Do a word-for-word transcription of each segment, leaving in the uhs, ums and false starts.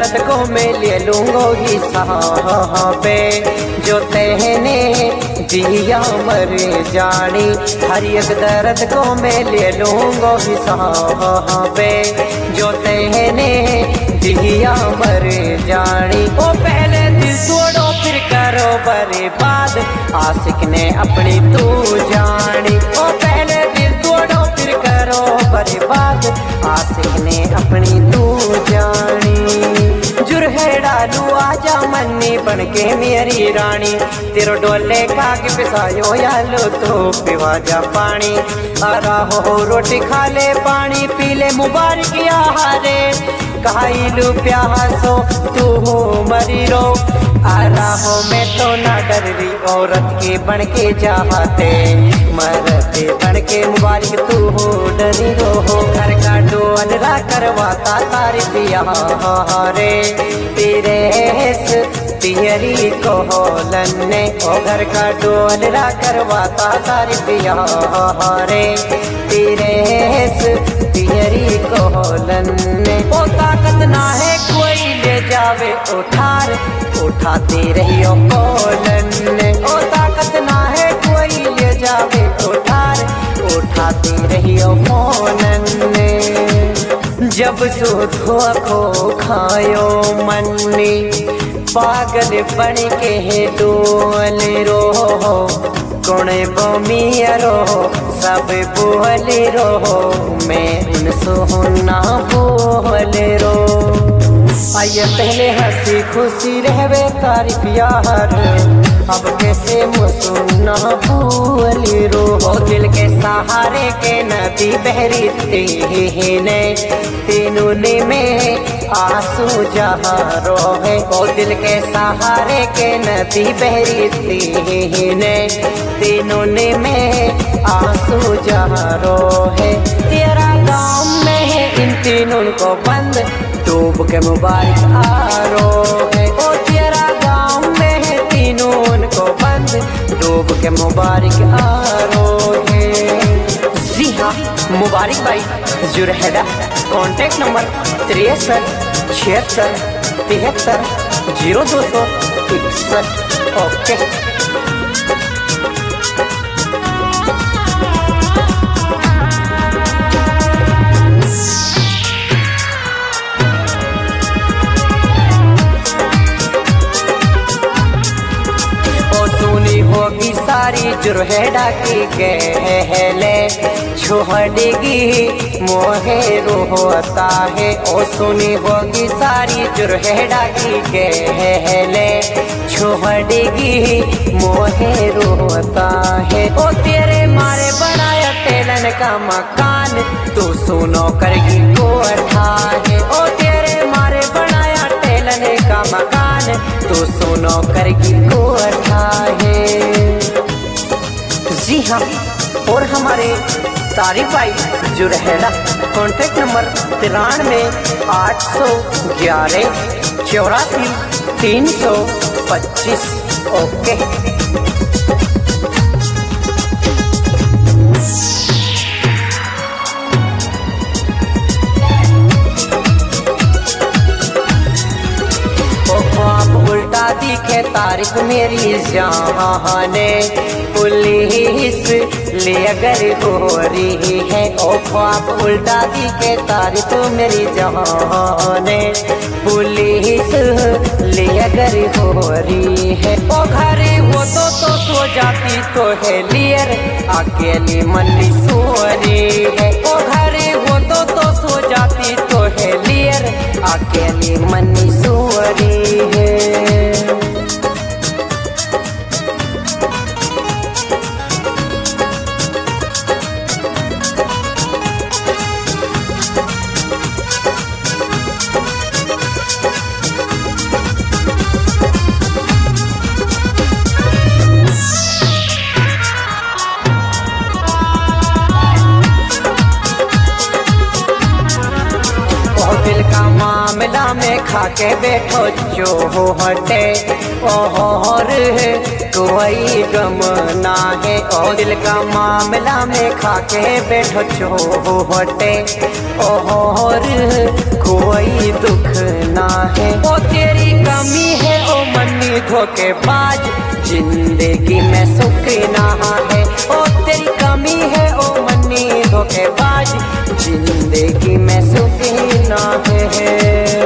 दर्द को मैं ले लूंगा हिसाब पे, जो तेने दिया मर जानी। हर एक दर्द को मैं ले लूंगा हिसाब पे, जो तेने दिया मर जानी। ओ पहले दिल तोड़ो फिर करो बर्बाद, आशिक ने अपनी तू जानी। ओ पहले दिल तोड़ो फिर करो बर्बाद, आशिक ने अपनी तू जानी। जुरहे डालू आजा मन्नी बनके मेरी रानी, तेरो डोले काग पिसायो यालो तो पिवा जा पानी। आरा हो रोटी खा ले पानी पी ले मुबारक यारे, खाइलू प्यासो तू हो मरी रो। आरा हो मैं तो ना डर रही औरत के बन के चाहते, मरते बन के मुबारक तू हो डरी रो हो। घर का डोलरा करवाता तारीफ यारे, तेरे तियरी को लन्ने। ओ घर का डोलरा करवाता तारीफ यारे, तेरे तियरी को लन्ने। ओ ताकत ना है कोई ले जावे उठार, उठाते रहियो कोलन्ने। ओ ताकत ना है कोई ले जावे उठार, उठाते रहियो कोलन्ने। जब सुधो खो खायो मन्नी, पागल बन के डोल रो। कोणे बमियरो सब बोल रो, मैं उन सोना बोल रो। आइए पहले हंसी खुशी रहवे तारीफ यार, अब कैसे मुसुना भूल रो। ओ दिल के सहारे के नदी बहरी तेने, तीनों ने में आंसू जहाँ रोहे। ओ दिल के सहारे के नदी बहरी तेने, तीनों ने में आंसू जहाँ रोहे। तेरा गाँव में है इन तीनों को बंद, डूब के मुबारक आरो है। ओ तेरा गाँव में है तीनों को बंद, डूब के मुबारक आरो है। जी हाँ मुबारक भाई जुरहेदा, कॉन्टेक्ट नंबर तिरसठ छिहत्तर तिहत्तर जीरो दो सौ इकसठ। ओके होगी सारी जुरहेडा की गहले, छोड़ेगी मोहे रोता है। ओ सुनी होगी सारी जुरहेडा की गहले, छोड़ेगी मोहे रोता है। ओ तेरे मारे बनाया तेलन का मकान, तू सुनो करगी कोठा है। ओ तेरे मारे बनाया तेलन का मकान, तू सुनो करगी कोठा है। जी हाँ और हमारे तारीफ भाई जुरहेला, कॉन्टेक्ट नंबर तिरानवे आठ सौ ग्यारह चौरासी तीन सौ पच्चीस। ओके उल्टा दिखे तारीफ मेरी जाने, पुलिस ले अगर हो रही है। ओ ख्वाब उल्टा दिखे तारीफ मेरी जाने, पुलिस ले अगर हो रही है। ओ घरे वो तो तो सो जाती तो है लियर, अकेली मन्नी सो रही है। ओ घरे वो तो तो सो जाती तो है लियर, अकेली मन्नी सो रही है। दिल का मामला में खाके बैठो जो हटे, और कोई गम ना है। ओ दिल का मामला में खाके बैठो जो हटे, और कोई दुख ना है। ओ तेरी कमी है ओ मन्नी धोखेबाज, जिंदगी में सुख ना है। ओ तेरी कमी है ओ मन्नी धोखेबाज, जिंदगी में सुख ना है।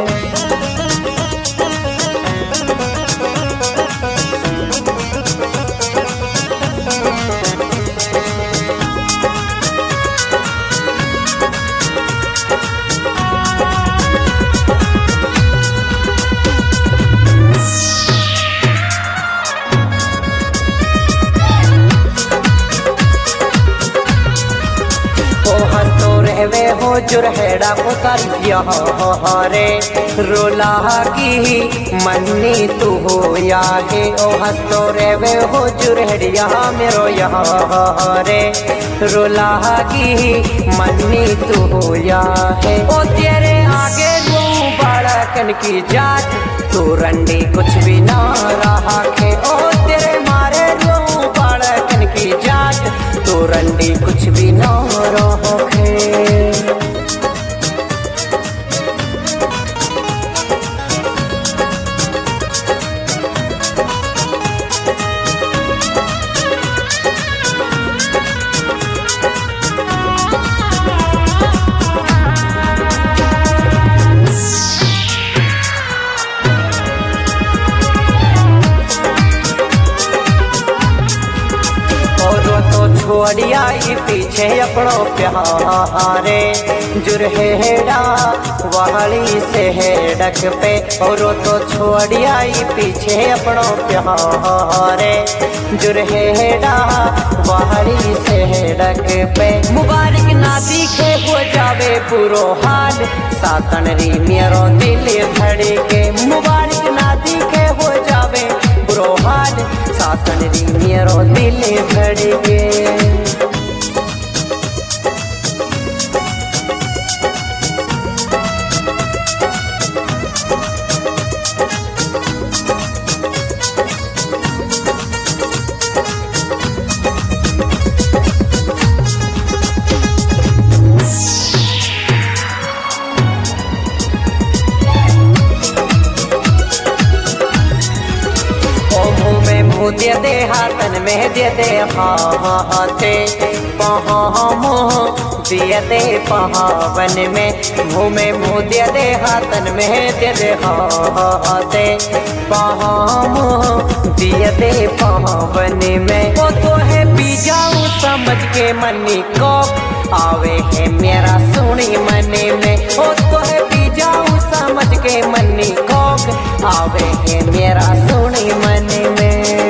वे हो जुरहेड़ा को तारिया रे, रोला की मन्नी तू हो या है। ओ हंसतो रे हो जुरहेड़िया मेरो यहाँ रे, रोला की मन्नी तू हो या है। ओ तेरे आगे तू बाड़कन की जात, तू रंडी कुछ भी ना रहा है। ओ तेरे मारे तू बाड़कन की जात, तू रंडी कुछ भी ना रहा है। छोड़िया पीछे अपनो प्यारे, जुरहेड़ा वाली से है डक पे। और तो छोड़िया पीछे अपनो प्यारे, जुरहेड़ा वाली से है डक पे। मुबारक ना दिखे हो जावे पूरो हाल, साकन री मेरो दिल धड़े के। मुबारक ना दिखे हो जावे बुरो हाल, साकन री मेरो दिल धड़े के। दे दे हाथन में दे दे हाथे, पहाम दिए दे पहावन में। मुँह में मुँह दे दे हाथन में दे दे हाथे, पहाम दिए दे पहावन में। वो तो है पी जाऊँ समझ के मनी को, आवे है मेरा सुनी मने में। वो तो है पी जाऊँ समझ के मनी को, आवे है मेरा सुनी मने में।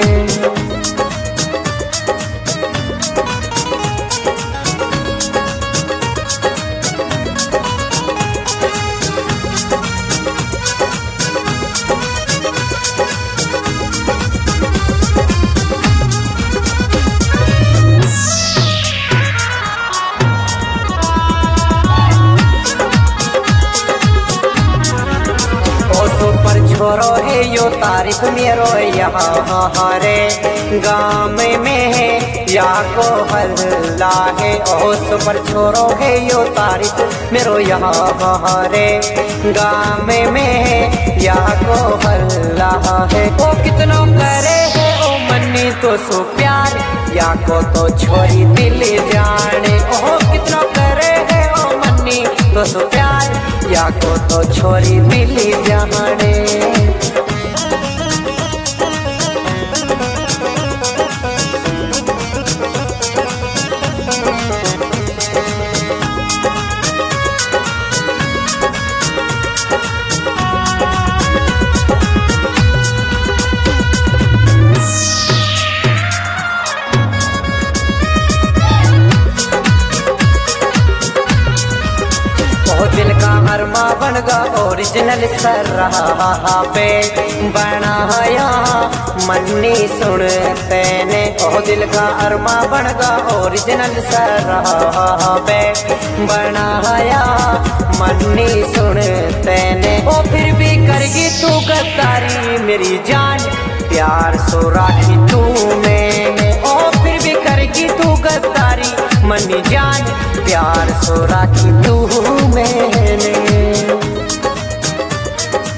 छोरो है यो तारीफ मेरो यहाँ रे, गाँव में है या को हल्ला है। ओ सुपर छोरो है यो तारीफ मेरो यहाँ रे, गाँव में है या को हल्ला है। ओ कितनो करे है ओ मन्नी तो सो प्यार, या को तो छोरी दिल जाने। ओ कितनो करे है ओ मन्नी तो सो प्यार, या को तो छोरी दिल जाने। दिल का अरमा बन गा ओरिजिनल सर रहा पे बनाया मन्नी सुन तेने। ओ दिल का अरमा बन गा ओरिजिनल सर रहा पे बनाया मन्नी सुन तेने। ओ फिर भी करगी तू गद्दारी मेरी जान, प्यार सो राखी तू मैंने। ओ फिर भी करगी तू गद्दारी मन्नी जान, प्यार सो राखी तू मैंने।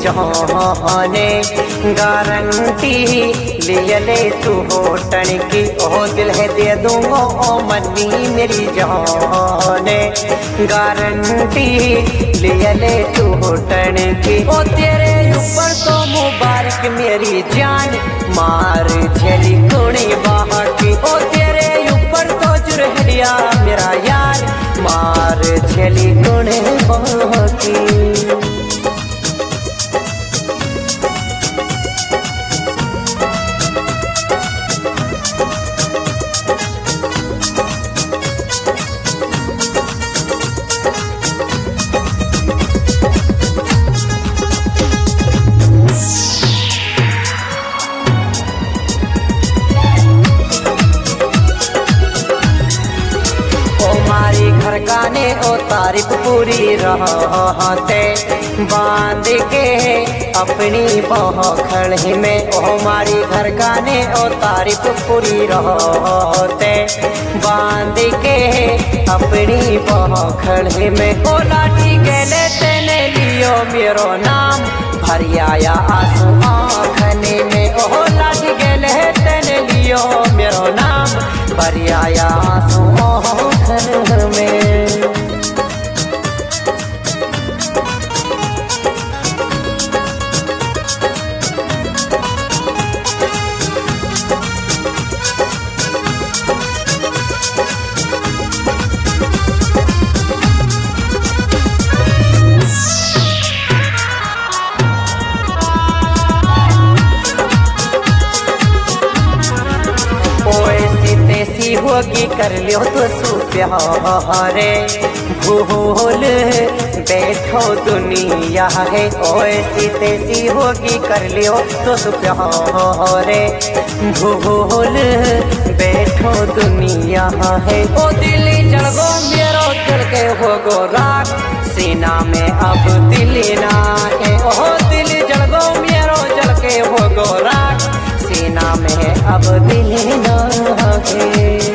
जाने गारंटी ले ले तू होटन की ओ दिल है दे दूंगा ओ मन्नी मेरी जाने गारंटी ले ले तू होटन की ओ तेरे ऊपर तो मुबारक मेरी जान मार झेली कोने बाहर की ओ तेरे ऊपर तो जुरहरिया मेरा यार मार झेली कोने बाहर की। घर गाने ओ तारीफ पूरी रहते बांध के अपनी बहखड़ में ओ हमारी घर गाने ओ तारीफ पूरी रहते बांध के अपनी बहखड़ में ओ लाठी के ले तेने लियो मेरो नाम भरियाया आंसू आँखने में ओ लाठी के ले तेने लियो मेरो नाम भरियाया आंसू आँखन में। ऐसी होगी कर लियो तो सुप्यारे भूल बैठो दुनिया है ओ ऐसी तैसी होगी कर लियो तो सुप्यारे भूल बैठो दुनिया है ओ दिल जलगो मेरो दिल के हो गो राख सीना में अब दिल ना है ओ दिल जलगो मेरो जल के हो गो राख सीना में अब दिल ना है।